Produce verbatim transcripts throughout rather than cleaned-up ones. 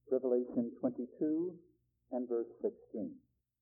Revelation twenty-two and verse sixteen.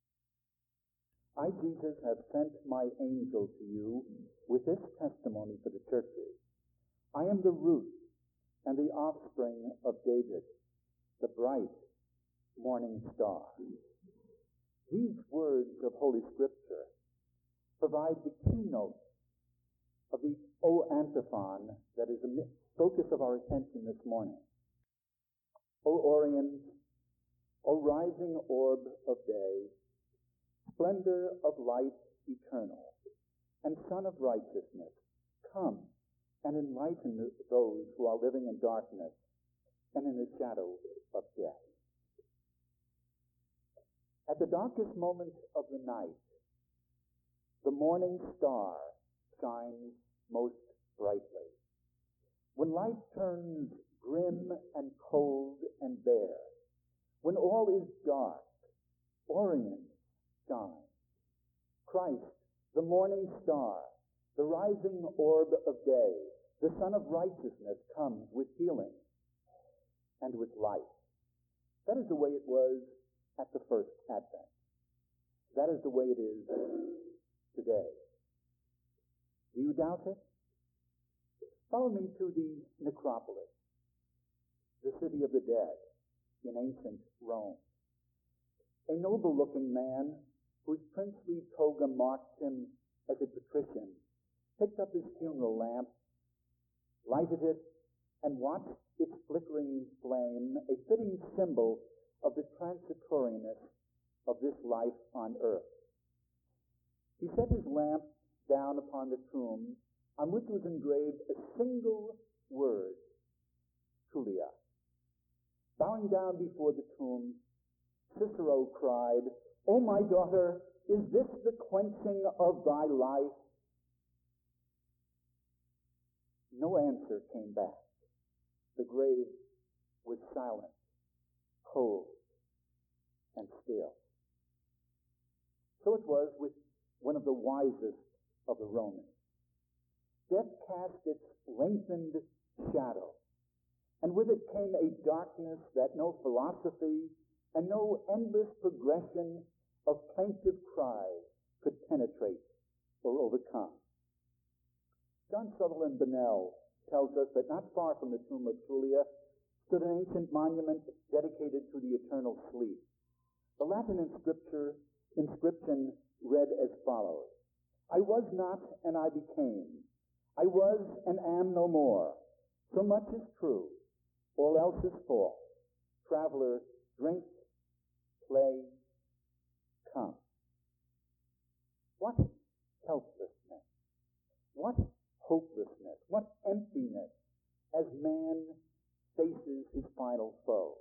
I, Jesus, have sent my angel to you with this testimony for the churches. I am the root and the offspring of David, the bright morning star. These words of Holy Scripture provide the keynote of the O antiphon that is the focus of our attention this morning. O Orient, O rising orb of day, splendor of light eternal, and Son of righteousness, come and enlighten those who are living in darkness and in the shadow of death. At the darkest moment of the night, the morning star shines most brightly. When life turns grim and cold and bare, when all is dark, Orient shines. Christ, the morning star, the rising orb of day, the Son of righteousness, comes with healing and with life. That is the way it was at the first advent. That is the way it is today. Do you doubt it? Follow me to the necropolis, the city of the dead in ancient Rome. A noble-looking man, whose princely toga marked him as a patrician, picked up his funeral lamp, lighted it, and watched its flickering flame, a fitting symbol of the transitoriness of this life on earth. He set his lamp down upon the tomb, on which was engraved a single word, Tulia. Bowing down before the tomb, Cicero cried, "O my daughter, is this the quenching of thy life?" No answer came back. The grave was silent, cold, and still. So it was with one of the wisest of the Romans. Death cast its lengthened shadow, and with it came a darkness that no philosophy and no endless progression of plaintive cries could penetrate or overcome. John Sutherland Bunnell tells us that not far from the tomb of Tulia stood an ancient monument dedicated to the eternal sleep. The Latin inscripture, inscription read as follows: I was not, and I became. I was and am no more. So much is true. All else is false. Traveler, drink, play, come. What helplessness, what hopelessness, what emptiness as man faces his final foe.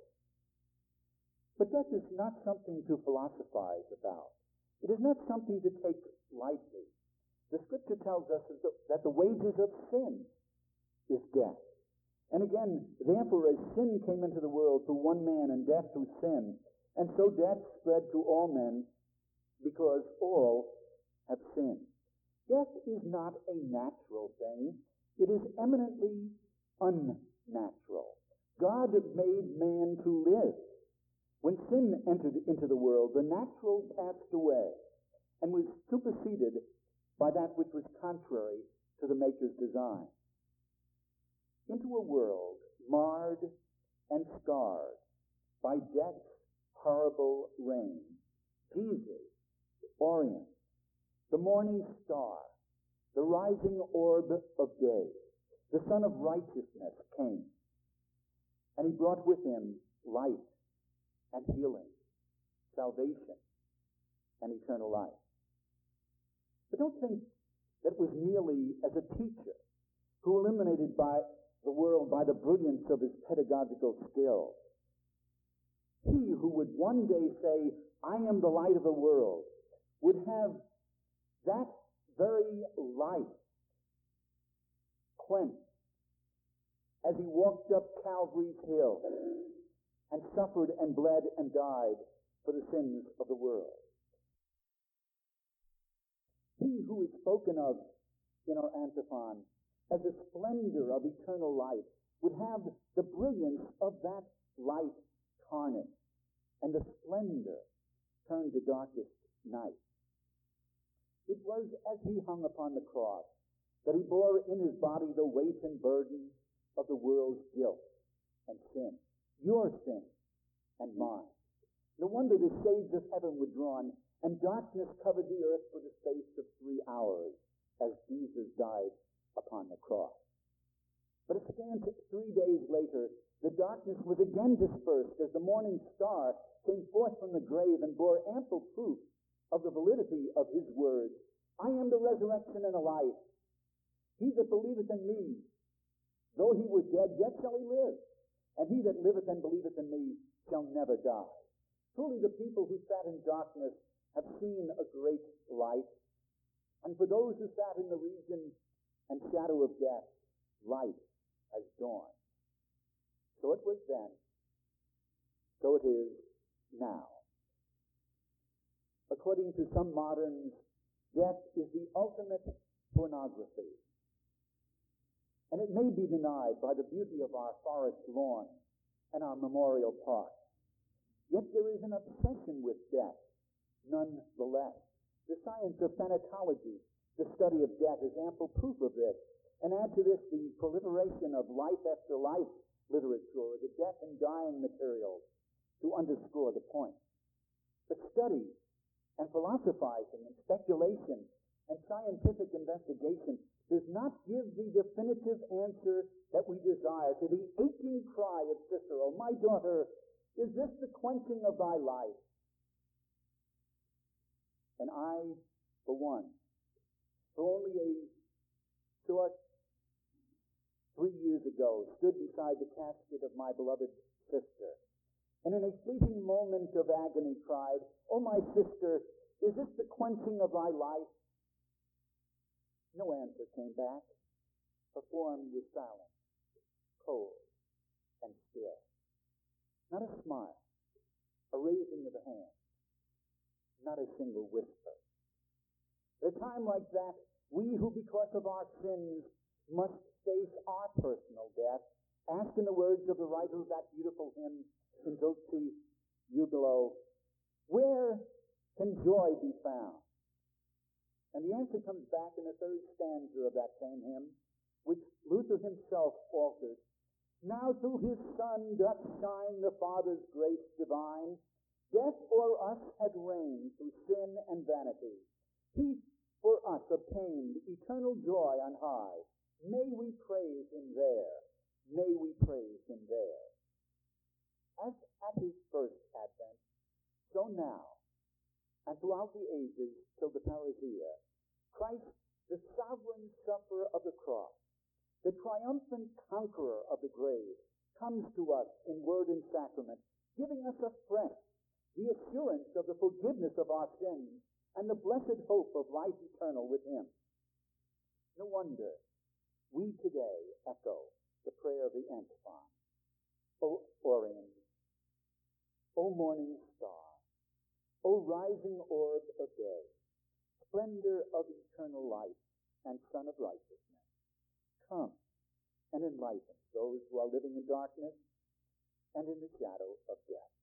But death is not something to philosophize about. It is not something to take lightly. The Scripture tells us that the wages of sin is death. And again, therefore, as sin came into the world through one man and death through sin, and so death spread to all men because all have sinned. Death is not a natural thing. It is eminently unnatural. God made man to live. When sin entered into the world, the natural passed away and was superseded by that which was contrary to the Maker's design. Into a world marred and scarred by death's horrible reign, Jesus, Orient, the morning star, the rising orb of day, the Son of righteousness, came. And he brought with him light and healing, salvation and eternal life. But don't think that it was merely as a teacher who illuminated by the world by the brilliance of his pedagogical skill. He who would one day say, I am the light of the world, would have that very light quenched as he walked up Calvary's hill and suffered and bled and died for the sins of the world. He who is spoken of in our antiphon as a splendor of eternal light would have the brilliance of that light tarnished, and the splendor turned to darkest night. It was as he hung upon the cross that he bore in his body the weight and burden of the world's guilt and sin, your sin and mine. No wonder the shades of heaven were drawn, and darkness covered the earth for the space of three hours as Jesus died upon the cross. But a scant three days later, the darkness was again dispersed as the morning star came forth from the grave and bore ample proof of the validity of his words. I am the resurrection and the life. He that believeth in me, though he were dead, yet shall he live. And he that liveth and believeth in me shall never die. Truly the people who sat in darkness have seen a great light. And for those who sat in the region and shadow of death, light has dawned. So it was then, so it is now. According to some moderns, death is the ultimate pornography. And it may be denied by the beauty of our forest lawn and our memorial park. Yet there is an obsession with death, nonetheless. The science of thanatology, the study of death, is ample proof of this. And add to this the proliferation of life after life literature, the death and dying materials, to underscore the point. But study and philosophizing and speculation and scientific investigation does not give the definitive answer that we desire to the aching cry of Cicero, my daughter, is this the quenching of thy life? And I, for one, for only a short three years ago, stood beside the casket of my beloved sister, and in a fleeting moment of agony cried, "Oh, my sister, is this the quenching of thy life?" No answer came back. Her form was silent, cold, and still. Not a smile, a raising of the hand, not a single whisper. At a time like that, we who, because of our sins, must face our personal death, ask in the words of the writer of that beautiful hymn, in Dulce Jubilo, where can joy be found? And the answer comes back in the third stanza of that same hymn, which Luther himself altered. Now through his Son doth shine the Father's grace divine. Death o'er us had reigned through sin and vanity. He for us obtained eternal joy on high. May we praise him there. May we praise him there. As at his first advent, so now, and throughout the ages till the parousia, Christ, the sovereign sufferer of the cross, the triumphant conqueror of the grave, comes to us in word and sacrament, giving us afresh the assurance of the forgiveness of our sins and the blessed hope of life eternal with him. No wonder we today echo the prayer of the antiphon. O Orient, O morning star, O rising orb of day, splendor of eternal life and Son of righteousness, come and enlighten those who are living in darkness and in the shadow of death.